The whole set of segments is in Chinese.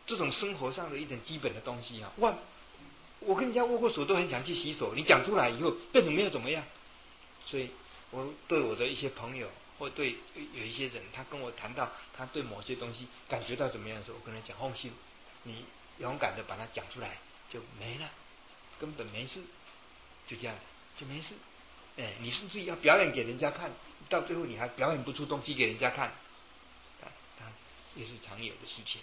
这种生活上的一点基本的东西啊，我跟人家握过手都很想去洗手，你讲出来以后变成没有怎么样。所以我对我的一些朋友或对有一些人，他跟我谈到他对某些东西感觉到怎么样的时候，我跟他讲放心，你勇敢的把它讲出来就没了，根本没事，就这样就没事。你是不是要表演给人家看？到最后你还表演不出东西给人家看，它也是常有的事情。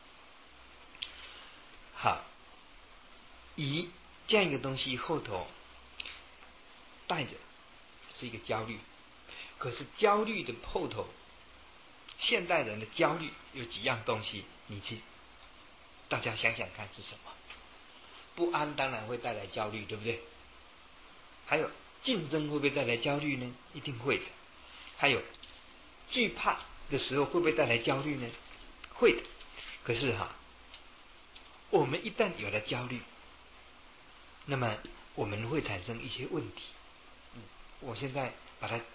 好，疑这样一个东西后头带着是一个焦虑，可是焦虑的后头，现代人的焦虑有几样东西，大家想想看是什么？不安当然会带来焦虑，对不对？还有竞争会不会带来焦虑呢？一定会的。还有惧怕的时候会不会带来焦虑呢？会的。可是我们一旦有了焦虑，那么我们会产生一些问题。我现在把它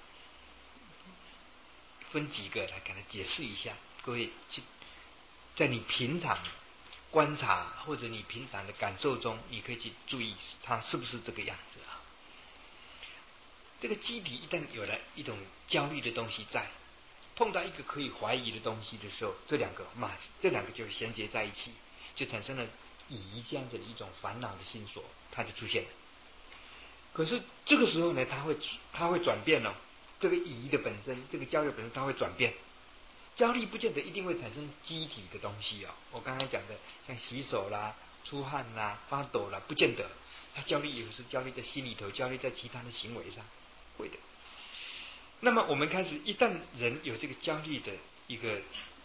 分几个来给它解释一下，各位在你平常观察或者你平常的感受中，你可以去注意它是不是这个样子啊。这个机体一旦有了一种焦虑的东西在，碰到一个可以怀疑的东西的时候，这两个就衔接在一起，就产生了疑这样子的一种烦恼的心所，它就出现了。可是这个时候呢，它会转变了。这个疑的本身，这个焦虑本身，它会转变。焦虑不见得一定会产生机体的东西哦。我刚才讲的，像洗手啦、出汗啦、发抖啦，不见得。它焦虑有时焦虑在心里头，焦虑在其他的行为上，会的。那么我们开始，一旦人有这个焦虑的一个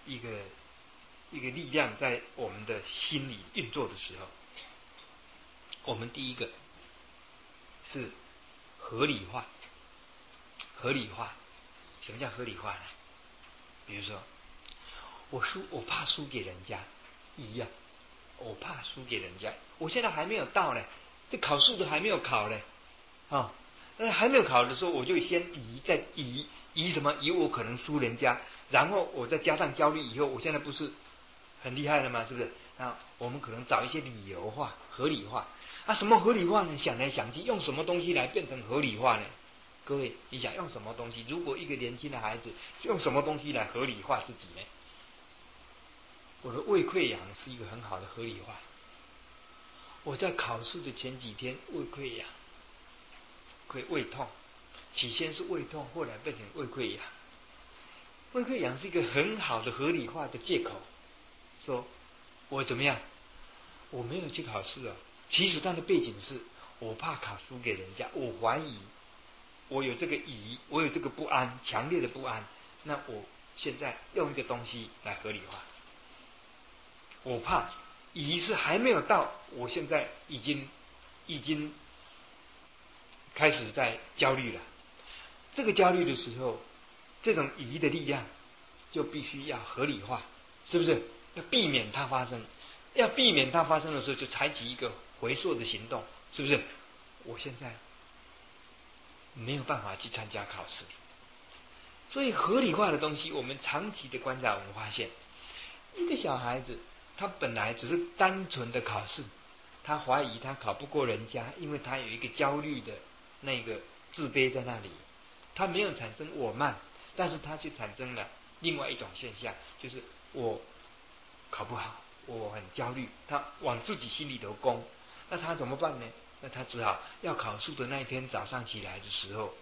力量在我们的心里运作的时候，我们第一个是合理化。合理化，什么叫合理化呢？比如说，我怕输给人家，我怕输给人家，我现在还没有到呢，这考试都还没有考呢，那还没有考的时候，我就先疑什么？疑我可能输人家，然后我再加上焦虑以后，我现在不是很厉害了吗？是不是？那我们可能找一些理由化、合理化。什么合理化呢？想来想去，用什么东西来变成合理化呢？各位，你想用什么东西？如果一个年轻的孩子用什么东西来合理化自己呢？我的胃溃疡是一个很好的合理化。我在考试的前几天胃溃疡，胃痛，起先是胃痛，后来变成胃溃疡。胃溃疡是一个很好的合理化的借口，说我怎么样？我没有去考试啊。其实它的背景是我怕考输给人家，我怀疑。我有这个疑，我有这个不安，强烈的不安。那我现在用一个东西来合理化。我怕疑是还没有到，我现在已经开始在焦虑了。这个焦虑的时候，这种疑的力量就必须要合理化，是不是？要避免它发生。要避免它发生的时候，就采取一个回溯的行动，是不是？我现在没有办法去参加考试，所以合理化的东西，我们长期的观察，我们发现，一个小孩子他本来只是单纯的考试，他怀疑他考不过人家，因为他有一个焦虑的那个自卑在那里，他没有产生我慢，但是他却产生了另外一种现象，就是我考不好，我很焦虑，他往自己心里头攻。那他怎么办呢？那他只好要考试的那一天早上起来的时候，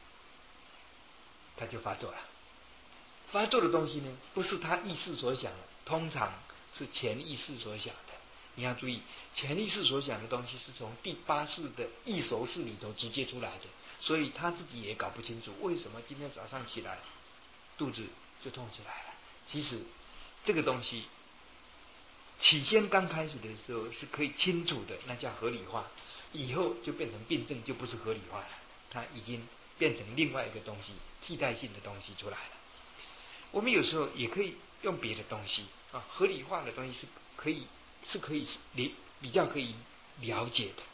他就发作了。发作的东西呢，不是他意识所想的，通常是潜意识所想的。你要注意，潜意识所想的东西是从第八识的意熟识里头直接出来的，所以他自己也搞不清楚为什么今天早上起来肚子就痛起来了。其实这个东西起先刚开始的时候是可以清楚的，那叫合理化，以后就变成病症，就不是合理化了，它已经变成另外一个东西，替代性的东西出来了。我们有时候也可以用别的东西合理化的东西是可以比较可以了解的。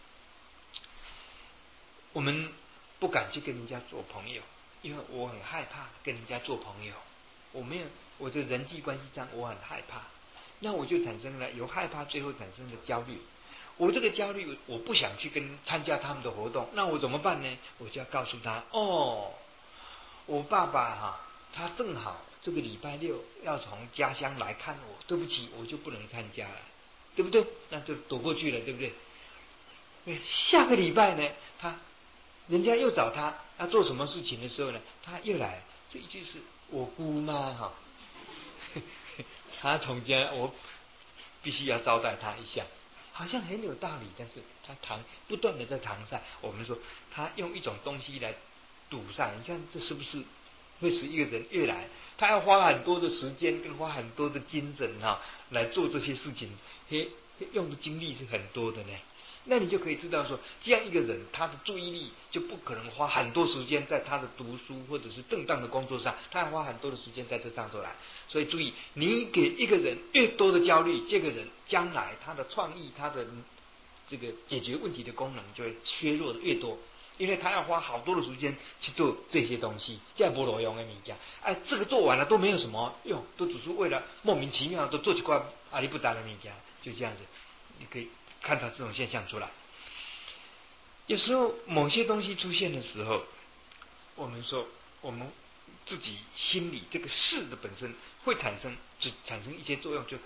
我们不敢去跟人家做朋友，因为我很害怕跟人家做朋友。我的人际关系上我很害怕， 那我就产生了由害怕最后产生的焦虑。我这个焦虑，我不想去参加他们的活动，那我怎么办呢？我就要告诉他，我爸爸他正好这个礼拜六要从家乡来看我，对不起，我就不能参加了，对不对？那就躲过去了，对不对？下个礼拜呢，人家又找他要做什么事情的时候呢，他又来，这就是我姑妈他从家，我必须要招待他一下，好像很有道理，但是他不断的在搪塞。我们说他用一种东西来堵上，你看这是不是会使一个人越来他要花很多的时间跟花很多的精神来做这些事情，用的精力是很多的呢。那你就可以知道说，这样一个人，他的注意力就不可能花很多时间在他的读书或者是正当的工作上，他要花很多的时间在这上头来。所以注意，你给一个人越多的焦虑，这个人将来他的创意、他的这个解决问题的功能就会削弱的越多，因为他要花好多的时间去做这些东西，这样不罗用的物件。这个做完了都没有什么用，都只是为了莫名其妙都做几块阿里不达的物件，就这样子，你可以看到这种现象出来。有时候某些东西出现的时候，我们说我们自己心里这个事的本身会产生一些作用，就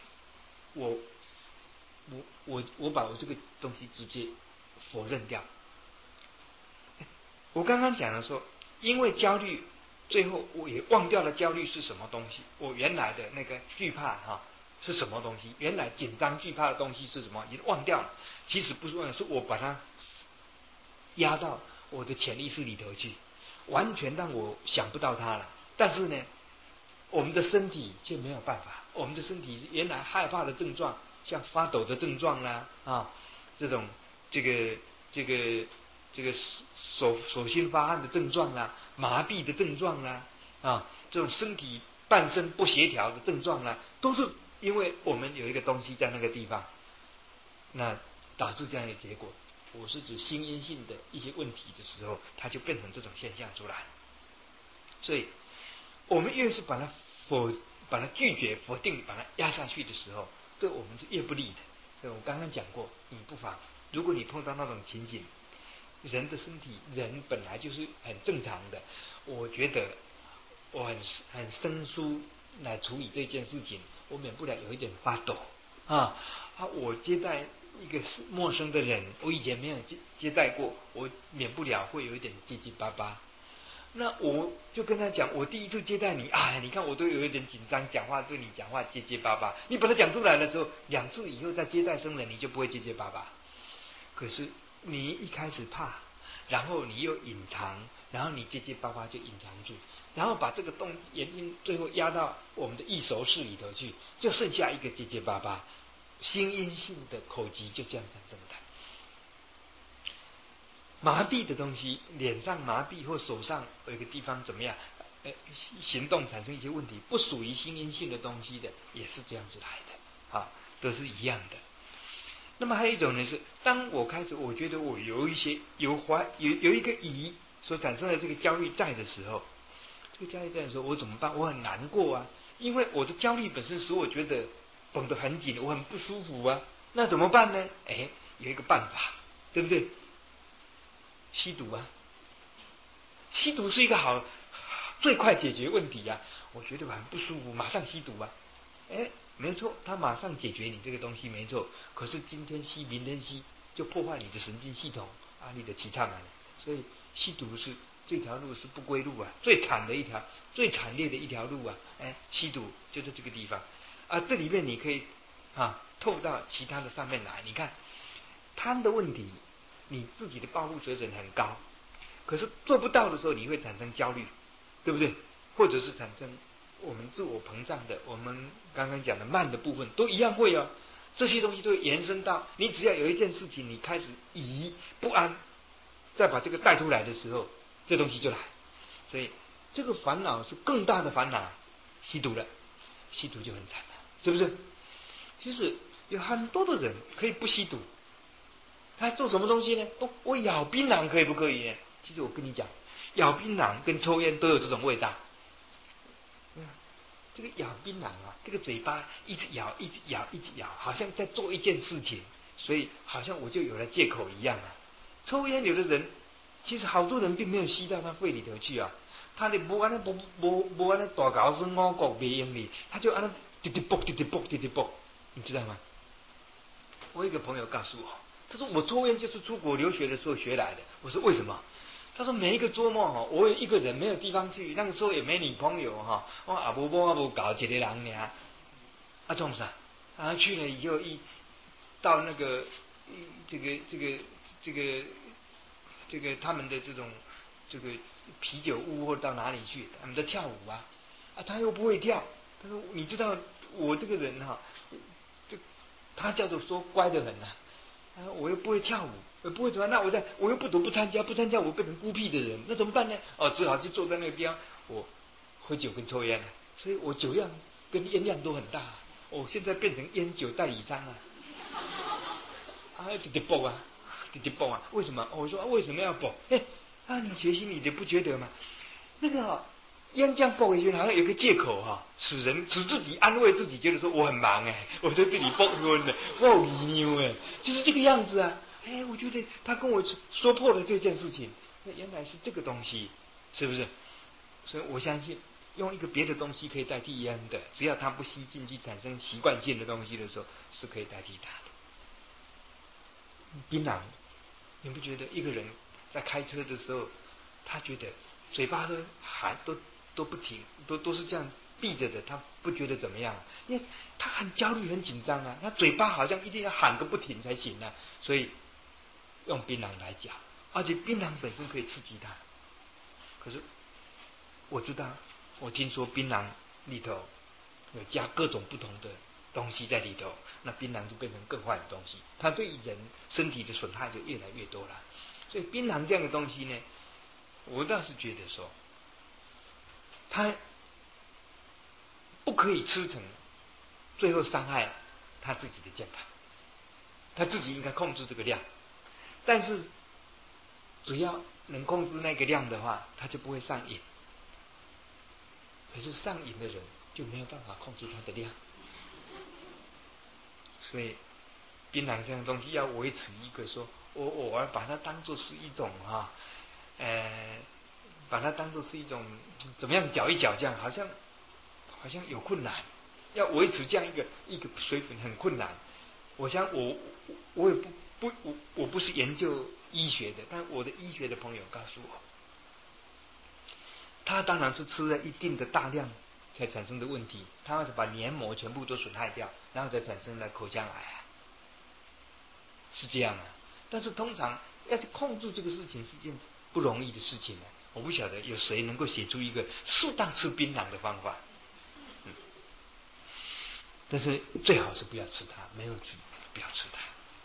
我把我这个东西直接否认掉。我刚刚讲了说，因为焦虑，最后我也忘掉了焦虑是什么东西，我原来的那个惧怕是什么东西？原来紧张惧怕的东西是什么？已经忘掉了。其实不是忘了，是我把它压到我的潜意识里头去，完全让我想不到它了。但是呢，我们的身体却没有办法。我们的身体原来害怕的症状，像发抖的症状啦这种这个手心发汗的症状啦，麻痹的症状啦这种身体半身不协调的症状啦，都是因为我们有一个东西在那个地方，那导致这样的结果。我是指心因性的一些问题的时候，它就变成这种现象出来。所以我们越是把它拒绝、否定、把它压下去的时候，对我们是越不利的。所以我刚刚讲过，你不妨，如果你碰到那种情景，人的身体，人本来就是很正常的，我觉得我很生疏来处理这件事情，我免不了有一点发抖我接待一个陌生的人，我以前没有接待过，我免不了会有一点结结巴巴。那我就跟他讲，我第一次接待你，你看我都有一点紧张，对你讲话结结巴巴。你把它讲出来的时候，2次以后再接待生人，你就不会结结巴巴。可是你一开始怕，然后你又隐藏，然后你结结巴巴就隐藏住，然后把这个原因最后压到我们的意熟识里头去，就剩下一个结结巴巴，心因性的口疾就这样产生的。麻痹的东西，脸上麻痹或手上有一个地方怎么样，行动产生一些问题，不属于心因性的东西的，也是这样子来的都是一样的。那么还有一种呢是，当我开始我觉得我有一些有一个疑所产生的这个焦虑在的时候，这个焦虑在的时候我怎么办？我很难过啊，因为我的焦虑本身使我觉得绷得很紧，我很不舒服啊。那怎么办呢？有一个办法，对不对？吸毒啊，吸毒是一个最快解决问题我觉得我很不舒服，马上吸毒没错，他马上解决你这个东西没错。可是今天吸明天吸，就破坏你的神经系统你的气场所以吸毒是这条路是不归路最惨烈的一条路吸毒就在这个地方这里面你可以透到其他的上面来。你看贪的问题，你自己的报复水准很高，可是做不到的时候，你会产生焦虑，对不对？或者是产生我们自我膨胀的，我们刚刚讲的慢的部分，都一样会这些东西都会延伸到你只要有一件事情，你开始疑不安，再把这个带出来的时候，这东西就来。所以这个烦恼是更大的烦恼，吸毒了，吸毒就很惨了，是不是？其实有很多的人可以不吸毒。他做什么东西呢？我咬槟榔可以不可以呢？其实我跟你讲，咬槟榔跟抽烟都有这种味道。 这个咬槟榔啊，这个嘴巴一直咬，一直咬，一直咬，好像在做一件事情，所以好像我就有了借口一样啊。抽烟有的人，其实好多人并没有吸到他肺里头去啊，他的不安那不安那大高声五谷没用力，他就安那滴滴啵滴滴啵滴滴啵，你知道吗？我一个朋友告诉我，他说我抽烟就是出国留学的时候学来的。我说为什么？他说每一个周末哈，我有一个人没有地方去，那个时候也没女朋友哈，我也无某无搞一个人尔，啊做啥？啊去了以后到那个这个他们的这种这个啤酒屋或到哪里去，他们在跳舞啊，他又不会跳。他说你知道我这个人哈，他叫做说乖得很呐。我又不会跳舞，我不会怎么样，那我又不得不参加，不参加我变成孤僻的人，那怎么办呢？只好就坐在那个地方，我喝酒跟抽烟了，所以我酒量跟烟量都很大。现在变成烟酒代理商啊！滴滴啵啊，滴滴啵啊！为什么？我说为什么要啵？你学心理的不觉得吗？那个烟这样啵一圈，好像有个借口哈，使自己安慰自己，觉得说我很忙我在这里啵啵的，我好迷牛就是这个样子啊！我觉得他跟我说破了这件事情，那原来是这个东西，是不是？所以我相信。用一个别的东西可以代替烟的，只要它不吸进去产生习惯性的东西的时候，是可以代替它的。槟榔，你不觉得一个人在开车的时候，他觉得嘴巴都喊都不停，都是这样闭着的，他不觉得怎么样？因为他很焦虑、很紧张啊，他嘴巴好像一定要喊个不停才行啊。所以用槟榔来讲，而且槟榔本身可以刺激他。可是我知道。我听说槟榔里头有加各种不同的东西在里头，那槟榔就变成更坏的东西，它对人身体的损害就越来越多了。所以槟榔这样的东西呢，我倒是觉得说，它不可以吃成最后伤害他自己的健康，他自己应该控制这个量，但是只要能控制那个量的话，他就不会上瘾。可是上瘾的人就没有办法控制它的量，所以槟榔这样的东西要维持一个说，我偶尔把它当作是一种把它当作是一种怎么样搅一搅这样，好像有困难，要维持这样一个水准很困难。我想我也我不是研究医学的，但我的医学的朋友告诉我。他当然是吃了一定的大量才产生的问题，他要是把黏膜全部都损害掉，然后才产生了口腔癌是这样啊。但是通常要去控制这个事情是件不容易的事情我不晓得有谁能够写出一个适当吃槟榔的方法。但是最好是不要吃它，没有去不要吃它。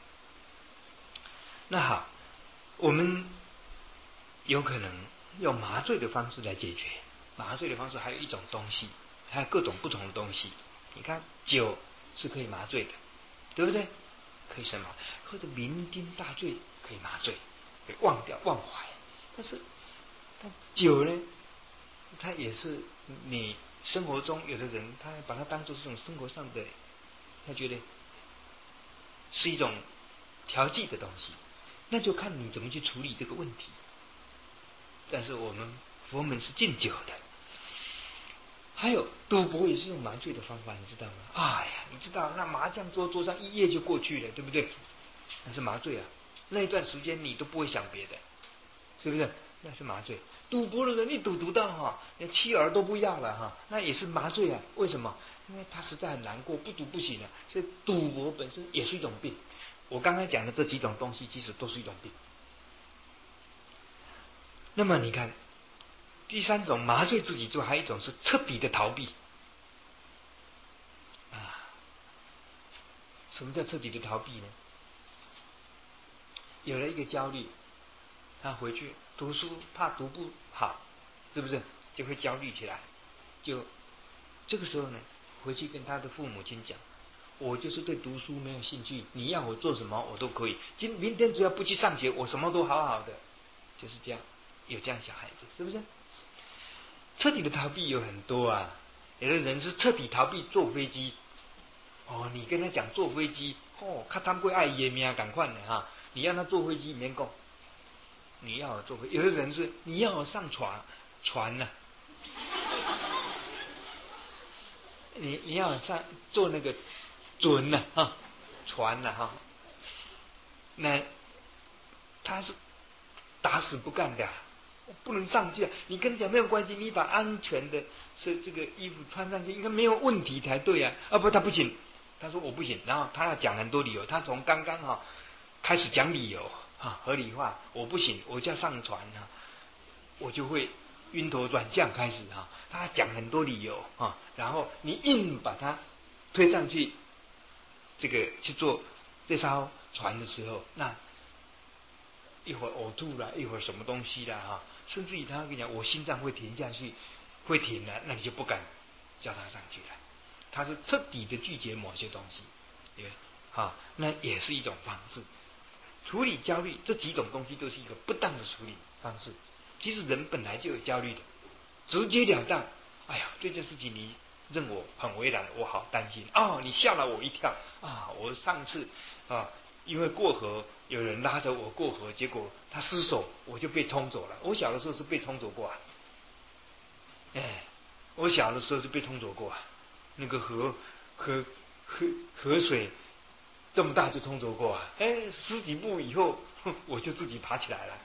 那好，我们有可能用麻醉的方式来解决。麻醉的方式还有一种东西，还有各种不同的东西。你看酒是可以麻醉的，对不对？可以什么？或者酩酊大醉可以麻醉，可以忘掉忘怀。但酒呢，它也是你生活中有的人他把它当作是一种生活上的，他觉得是一种调剂的东西，那就看你怎么去处理这个问题。但是我们佛门是禁酒的。还有赌博也是用麻醉的方法，你知道吗？你知道那麻将桌上一夜就过去了，对不对？那是麻醉啊，那一段时间你都不会想别的，是不是？那是麻醉。赌博的人一赌到连妻儿都不要了那也是麻醉啊。为什么？因为他实在很难过，不赌不行所以赌博本身也是一种病。我刚才讲的这几种东西其实都是一种病。那么你看第三种麻醉自己做，还有一种是彻底的逃避什么叫彻底的逃避呢？有了一个焦虑，他回去读书怕读不好，是不是就会焦虑起来？就这个时候呢，回去跟他的父母亲讲，我就是对读书没有兴趣，你要我做什么我都可以，明天只要不去上学，我什么都好好的，就是这样。有这样小孩子，是不是？彻底的逃避有很多有的人是彻底逃避坐飞机。你跟他讲坐飞机，看他们会爱也命赶快的哈。你让他坐飞机免讲，你要坐飞。有的人是你要上船呢、你要上坐那个船呢哈，船呢哈，那他是打死不干的。不能上去啊！你跟他讲没有关系，你把安全的这个衣服穿上去，应该没有问题才对啊！不，他不行，他说我不行，然后他要讲很多理由，他从刚刚开始讲理由合理化，我不行，我就要上船我就会晕头转向开始他讲很多理由然后你硬把他推上去，这个去做这艘船的时候，那一会儿呕吐了，一会儿什么东西了甚至于他跟你讲，我心脏会停下去，会停了，那你就不敢叫他上去了。他是彻底的拒绝某些东西，对不对？那也是一种方式处理焦虑。这几种东西都是一个不当的处理方式。其实人本来就有焦虑的，直截了当。哎呀，这件事情你让我很为难，我好担心你吓了我一跳我上次因为过河，有人拉着我过河，结果他失手，我就被冲走了。我小的时候是被冲走过我小的时候是被冲走过那个河水这么大就冲走过十几步以后，我就自己爬起来了。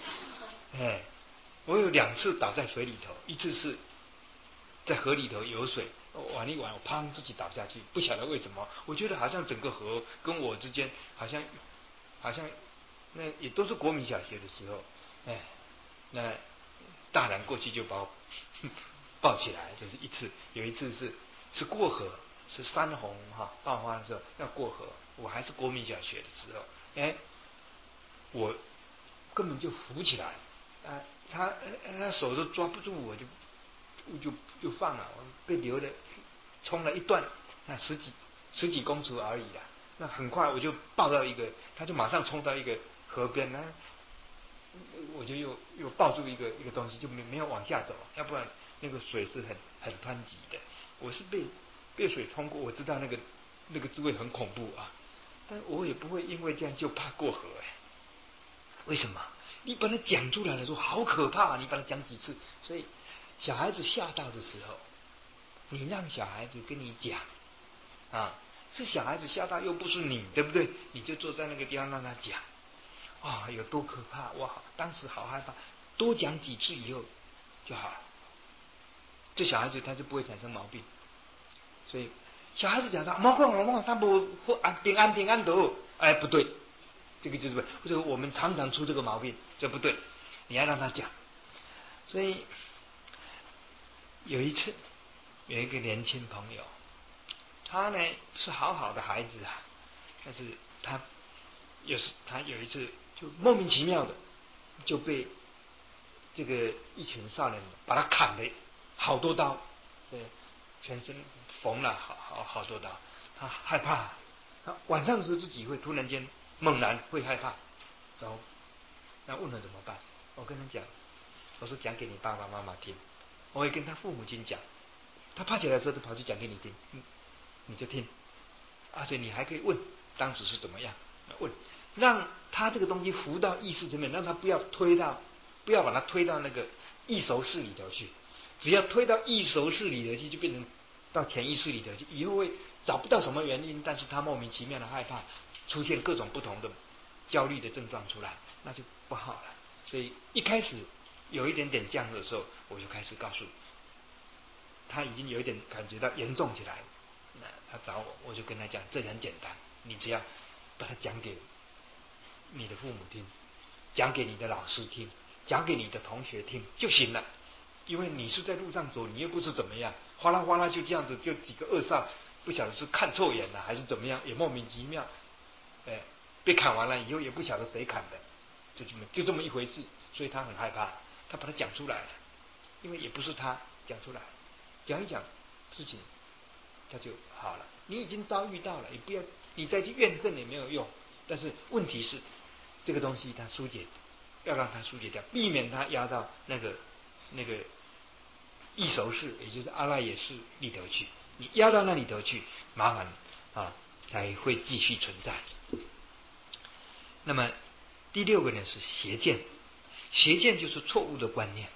我有2次倒在水里头，一次是在河里头游水，玩一玩，我砰自己倒下去，不晓得为什么，我觉得好像整个河跟我之间好像那也都是国民小学的时候，那大人过去就把我抱起来，就是一次。有一次是过河，是山洪爆发的时候要过河，我还是国民小学的时候，我根本就浮起来，他手都抓不住我，就放了，我被流的冲了一段，那十几公尺而已啦。那很快我就抱到一个，他就马上冲到一个河边，我就又抱住一个东西，就没有往下走，要不然那个水是很湍急的。我是被水冲过，我知道那个滋味很恐怖但我也不会因为这样就怕过河为什么？你把它讲出来了，说好可怕你把它讲几次，所以小孩子吓到的时候，你让小孩子跟你讲是小孩子吓到，又不是你，对不对？你就坐在那个地方让他讲有多可怕！哇，当时好害怕，多讲几次以后就好了。这小孩子他就不会产生毛病，所以小孩子讲他毛孔他不平安的，不对，这个就是或者我们常常出这个毛病，这不对，你要让他讲。所以有一次有一个年轻朋友，他呢是好好的孩子但是他有一次就莫名其妙的就被这个一群少年把他砍了好多刀，全身缝了好多刀，他害怕，他晚上的时候自己会突然间猛然会害怕，然后那问了怎么办？我跟他讲，我说讲给你爸爸妈妈听，我会跟他父母亲讲，他怕起来的时候就跑去讲给你听，你就听，而且你还可以问当时是怎么样，问让他这个东西浮到意识层面，让他不要把它推到那个意识室里头去，只要推到意识室里头去，就变成到潜意识里头去，以后会找不到什么原因，但是他莫名其妙的害怕，出现各种不同的焦虑的症状出来，那就不好了。所以一开始有一点点这样的时候，我就开始告诉他，已经有一点感觉到严重起来，那他找我，我就跟他讲，这很简单，你只要把它讲给你的父母听，讲给你的老师听，讲给你的同学听就行了。因为你是在路上走，你又不是怎么样，哗啦哗啦就这样子，就几个恶少，不晓得是看错眼了还是怎么样，也莫名其妙，被砍完了以后也不晓得谁砍的，就这么一回事，所以他很害怕，他把它讲出来了，因为也不是他讲出来，讲一讲事情，他就好了。你已经遭遇到了，也不要你再去怨恨也没有用，但是问题是这个东西它疏解，要让它疏解掉，避免它压到那个异熟世，也就是阿赖耶识里头去，你压到那里头去，麻烦才会继续存在。那么第六个呢是邪见，邪见就是错误的观念。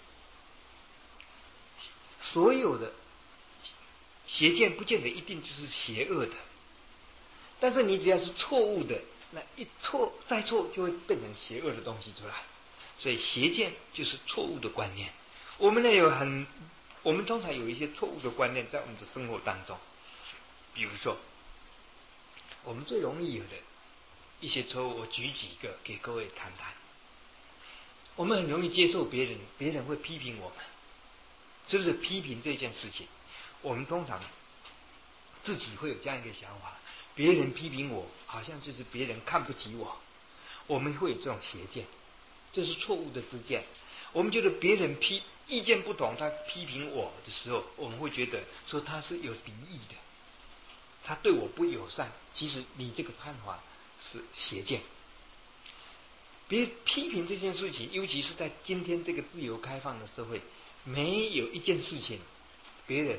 所有的邪见不见得一定就是邪恶的，但是你只要是错误的，那一错再错就会变成邪恶的东西出来。所以邪见就是错误的观念。我们通常有一些错误的观念在我们的生活当中，比如说我们最容易有的一些错误，我举几个给各位谈谈。我们很容易接受别人会批评我们，是不是？批评这件事情，我们通常自己会有这样一个想法，别人批评我，好像就是别人看不起我，我们会有这种邪见，这是错误的知见。我们觉得别人意见不同，他批评我的时候，我们会觉得说他是有敌意的，他对我不友善。其实你这个看法是邪见。别批评这件事情，尤其是在今天这个自由开放的社会，没有一件事情别人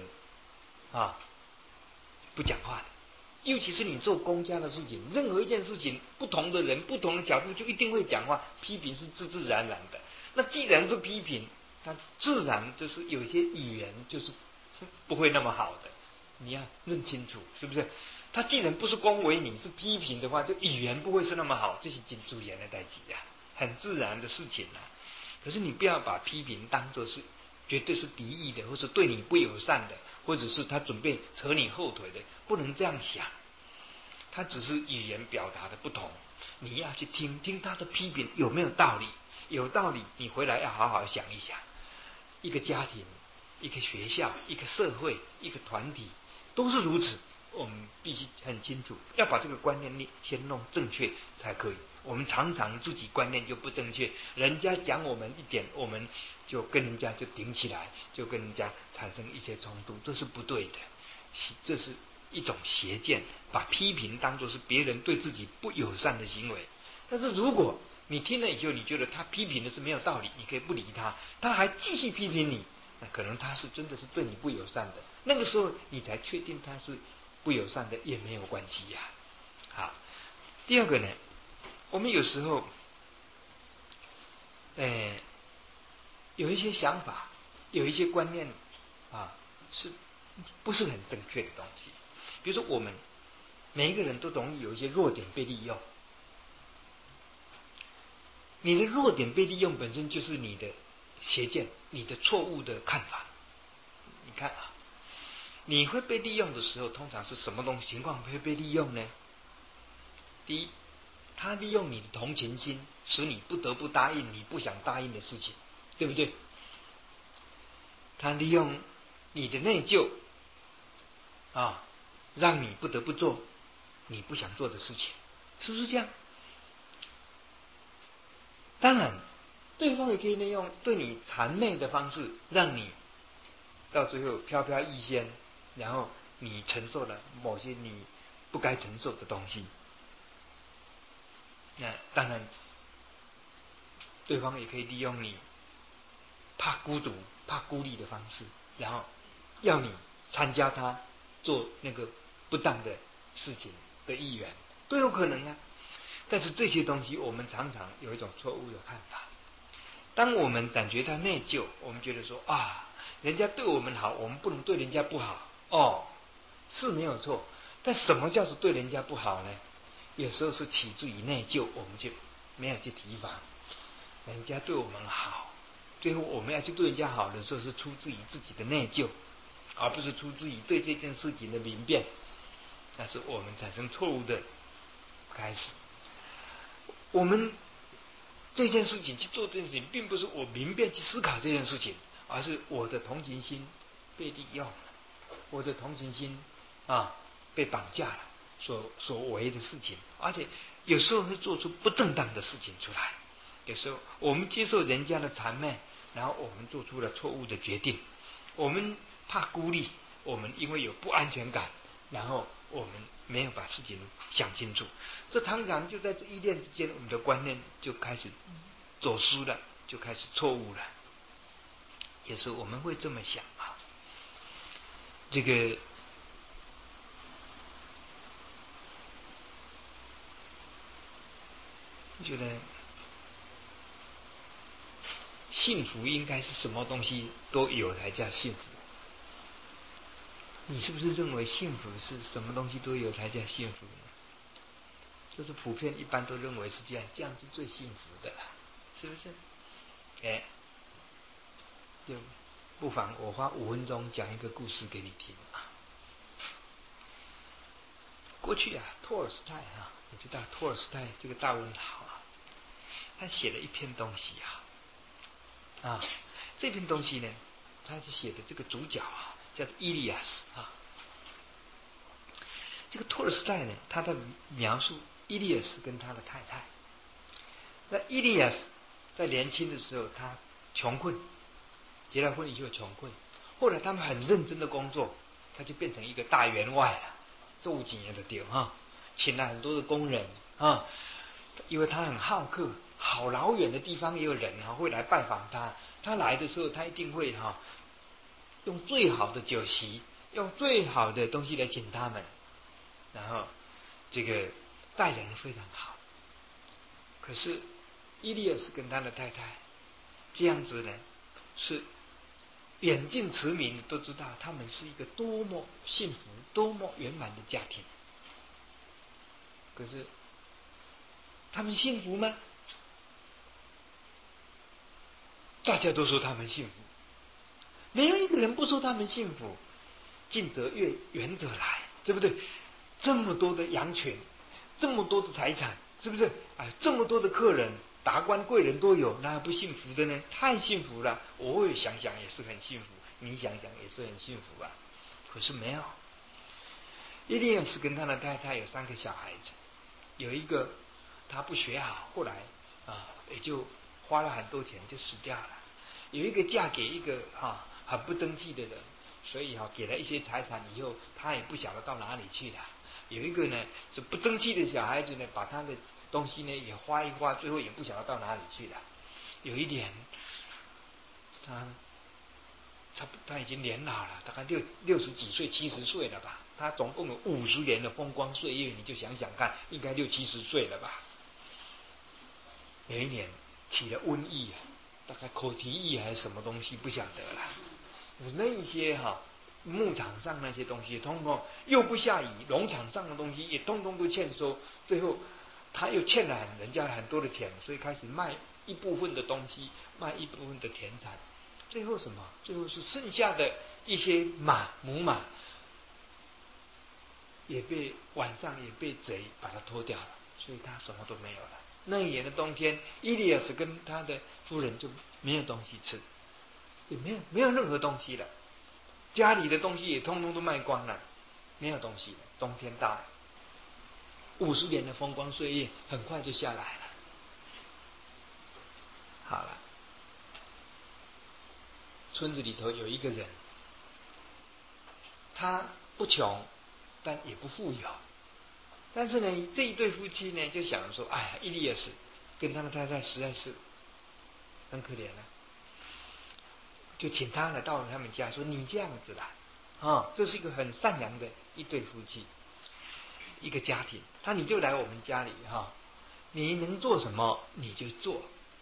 不讲话的。尤其是你做公家的事情，任何一件事情，不同的人不同的角度就一定会讲话，批评是自然然的。那既然是批评，它自然就是有些语言就是不会那么好的，你要认清楚，是不是？他既然不是恭维你，是批评的话，这语言不会是那么好，这是真自然的代志啊，很自然的事情啊。可是你不要把批评当作是绝对是敌意的，或是对你不友善的，或者是他准备扯你后腿的，不能这样想。他只是语言表达的不同，你要去听听他的批评有没有道理，有道理你回来要好好想一想。一个家庭、一个学校、一个社会、一个团体都是如此，我们必须很清楚，要把这个观念先弄正确才可以。我们常常自己观念就不正确，人家讲我们一点，我们就跟人家就顶起来，就跟人家产生一些冲突，这是不对的。这是一种邪见，把批评当作是别人对自己不友善的行为。但是如果你听了以后，你觉得他批评的是没有道理，你可以不理他，他还继续批评你，那可能他是真的是对你不友善的。那个时候你才确定他是不友善的，也没有关系呀。好，第二个呢，我们有时候有一些想法，有一些观念是不是很正确的东西？比如说我们每一个人都容易有一些弱点被利用。你的弱点被利用本身就是你的邪见，你的错误的看法。你看你会被利用的时候，通常是什么情况会被利用呢？第一，他利用你的同情心，使你不得不答应你不想答应的事情，对不对？他利用你的内疚让你不得不做你不想做的事情，是不是这样？当然，对方也可以利用对你谄媚的方式，让你到最后飘飘欲仙，然后你承受了某些你不该承受的东西。那当然，对方也可以利用你怕孤独、怕孤立的方式，然后要你参加他做那个不当的事情的意愿，都有可能啊。但是这些东西，我们常常有一种错误的看法。当我们感觉到内疚，我们觉得说人家对我们好，我们不能对人家不好。是没有错，但什么叫做对人家不好呢？有时候是起自于内疚，我们就没有去提防。人家对我们好，最后我们要去对人家好的时候，是出自于自己的内疚，而不是出自于对这件事情的明辨。那是我们产生错误的开始。我们这件事情去做这件事情，并不是我明辨去思考这件事情，而是我的同情心被利用了，我的同情心被绑架了，所为的事情，而且有时候会做出不正当的事情出来。有时候我们接受人家的谄媚，然后我们做出了错误的决定。我们怕孤立，我们因为有不安全感，然后我们没有把事情想清楚。这常常就在这一念之间，我们的观念就开始走失了，就开始错误了。有时候我们会这么想这个觉得幸福应该是什么东西都有才叫幸福？你是不是认为幸福是什么东西都有才叫幸福呢？这是普遍一般都认为是这样，这样是最幸福的啦，是不是？就不妨我花5分钟讲一个故事给你听啊。过去啊，托尔斯泰啊，你知道托尔斯泰这个大文豪啊，他写了一篇东西啊，这篇东西呢，他是写的这个主角啊，叫做伊利亚斯啊。这个托尔斯泰呢，他在描述伊利亚斯跟他的太太。那伊利亚斯在年轻的时候，他穷困，结了婚以后穷困，后来他们很认真的工作，他就变成一个大员外了，做几年的丢哈，请了很多的工人啊，因为他很好客，好老远的地方也有人会来拜访他，他来的时候他一定会用最好的酒席，用最好的东西来请他们，然后这个待人非常好。可是伊利亚斯跟他的太太这样子呢，是远近驰名都知道他们是一个多么幸福、多么圆满的家庭。可是他们幸福吗？大家都说他们幸福，没有一个人不说他们幸福。近则远，远则来，对不对？这么多的羊群，这么多的财产，是不是？这么多的客人，达官贵人都有，那还不幸福的呢？太幸福了！我会想想也是很幸福，你想想也是很幸福啊。可是没有，伊利亚斯跟他的太太有3个小孩子，有一个他不学好，后来也就花了很多钱就死掉了。有一个嫁给一个很不争气的人，所以给了一些财产以后，他也不晓得到哪里去了。有一个呢是不争气的小孩子呢，把他的东西呢也花一花，最后也不晓得到哪里去了。有一年，他已经年老了，大概60几岁、70岁了吧。他总共有50年的风光岁月，你就想想看，应该60、70岁了吧。有一年起了瘟疫大概口蹄疫还是什么东西，不晓得了。那一些牧场上那些东西，通通又不下雨，农场上的东西也通通都欠收。最后他又欠了人家很多的钱，所以开始卖一部分的东西，卖一部分的田产。最后什么？最后是剩下的一些母马，晚上也被贼把它拖掉了，所以他什么都没有了。那一年的冬天，伊利亚斯跟他的夫人就没有东西吃，也没有任何东西了，家里的东西也通通都卖光了，没有东西了。冬天到了，50年的风光岁月很快就下来了。好了，村子里头有一个人，他不穷，但也不富有。但是呢，这一对夫妻呢，就想说，伊利亚斯跟他的太太实在是很可怜了，就请他来到他们家，说你这样子啦，这是一个很善良的一对夫妻，一个家庭，你就来我们家里你能做什么你就做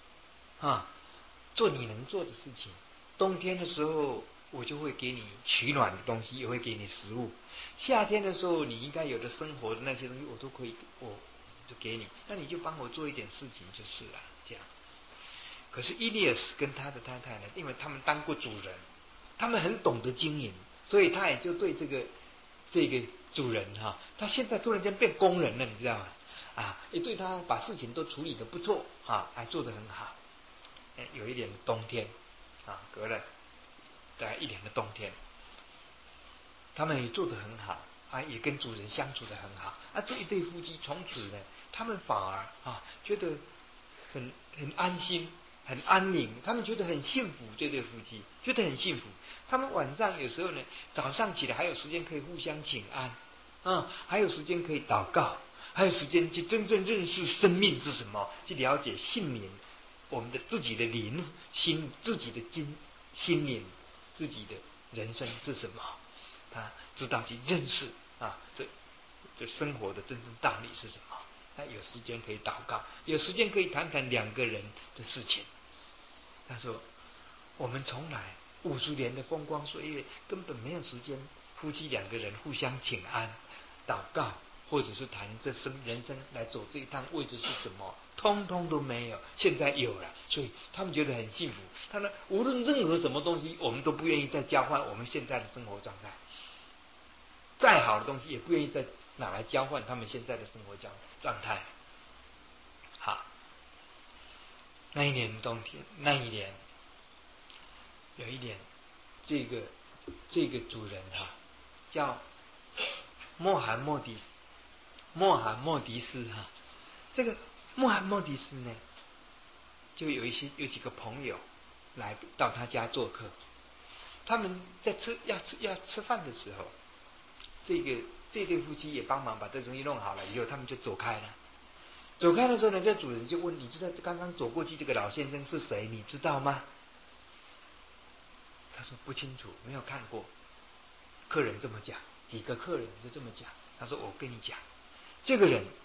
做你能做的事情。冬天的时候我就会给你取暖的东西，也会给你食物。夏天的时候你应该有的生活的那些东西我都可以，我就给你，那你就帮我做一点事情就是了，这样。可是伊利亚斯跟他的太太呢，因为他们当过主人，他们很懂得经营，所以他也就对这个主人他现在突然间变工人了，你知道吗？也对他把事情都处理得不错还做得很好。有一年冬天隔了大概1年的冬天，他们也做得很好也跟主人相处得很好这一对夫妻从此呢，他们反而觉得很安心，很安宁，他们觉得很幸福。这对夫妻觉得很幸福。他们晚上有时候呢，早上起来还有时间可以互相请安还有时间可以祷告，还有时间去真正认识生命是什么，去了解心灵，我们的自己的灵心，自己的心灵，自己的人生是什么。 他知道去认识这生活的真正道理是什么。他有时间可以祷告，有时间可以谈谈两个人的事情。他说我们从来50年的风光岁月根本没有时间夫妻两个人互相请安祷告，或者是谈这人生来走这一趟位置是什么，通通都没有。现在有了，所以他们觉得很幸福。他呢，无论任何什么东西，我们都不愿意再交换我们现在的生活状态。再好的东西也不愿意再拿来交换他们现在的生活状态。好，那一年冬天，有一年，这个主人叫穆罕默迪斯这个穆罕默迪斯呢，就有几个朋友来到他家做客。他们在要吃饭的时候，这对夫妻也帮忙把这东西弄好了以后，他们就走开了。走开的时候呢，这主人就问：“你知道刚刚走过去这个老先生是谁？你知道吗？”他说：“不清楚，没有看过。”客人这么讲，几个客人就这么讲。他说：“我跟你讲，这个人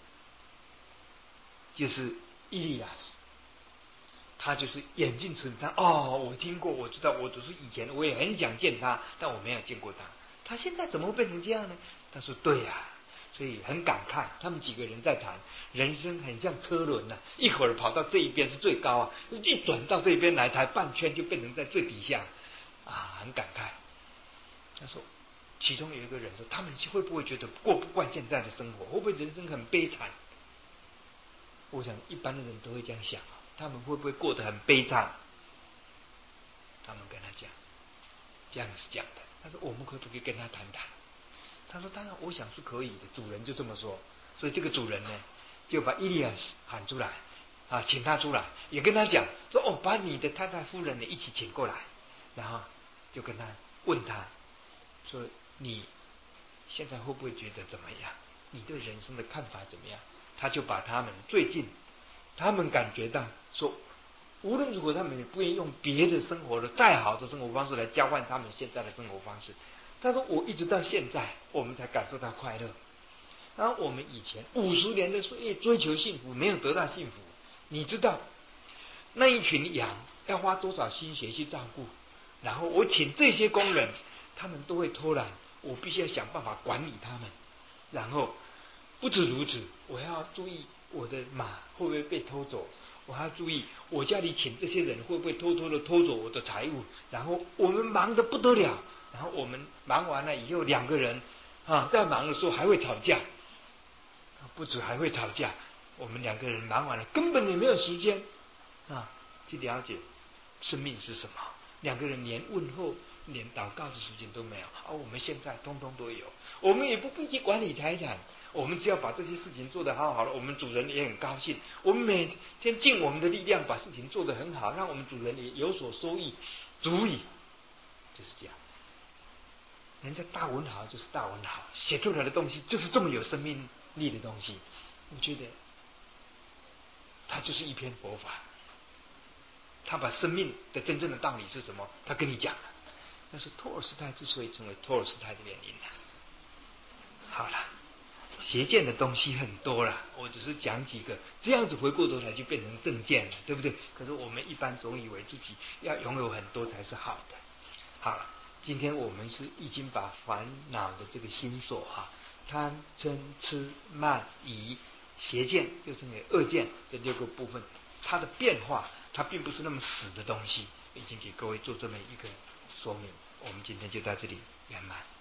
就是伊利亚斯，他就是眼镜蛇。他我听过，我知道，我只是以前我也很想见他，但我没有见过他。他现在怎么会变成这样呢？”他说：“对呀。”所以很感慨，他们几个人在谈人生，很像车轮一会儿跑到这一边是最高一转到这边来，才半圈就变成在最底下很感慨。他说，其中有一个人说，他们会不会觉得过不惯现在的生活？会不会人生很悲惨？我想一般的人都会这样想，他们会不会过得很悲惨？他们跟他讲，这样是讲的。他说，我们可不可以跟他谈谈？他说：“当然，我想是可以的。”主人就这么说，所以这个主人呢，就把伊利亚斯喊出来，请他出来，也跟他讲说：“把你的太太夫人呢一起请过来。”然后就跟他问他说：“你现在会不会觉得怎么样？你对人生的看法怎么样？”他就把他们最近他们感觉到说，无论如何，他们也不愿意用别的生活的再好的生活方式来交换他们现在的生活方式。他说：“我一直到现在，我们才感受到快乐。然后我们以前50年的岁月追求幸福，没有得到幸福。你知道那一群羊要花多少心血去照顾？然后我请这些工人，他们都会偷懒，我必须要想办法管理他们。然后不止如此，我要注意我的马会不会被偷走，我还要注意我家里请这些人会不会偷偷的偷走我的财物。然后我们忙得不得了。”然后我们忙完了以后，2个人在忙的时候还会吵架，不止还会吵架。我们2个人忙完了，根本也没有时间去了解生命是什么。2个人连问候、连祷告的时间都没有。我们现在通通都有，我们也不必去管理财产，我们只要把这些事情做得好好的，我们主人也很高兴。我们每天尽我们的力量把事情做得很好，让我们主人也有所收益，足以。就是这样。人家大文豪就是大文豪，写出来的东西就是这么有生命力的东西。我觉得他就是一篇佛法，他把生命的真正的道理是什么，他跟你讲了。那是托尔斯泰之所以成为托尔斯泰的原因。好了，邪见的东西很多了，我只是讲几个，这样子回过头来就变成正见了，对不对？可是我们一般总以为自己要拥有很多才是好的。好了，今天我们是已经把烦恼的这个心所贪嗔痴慢疑邪见又称为恶见这6个部分，它的变化，它并不是那么死的东西，已经给各位做这么一个说明。我们今天就到这里圆满。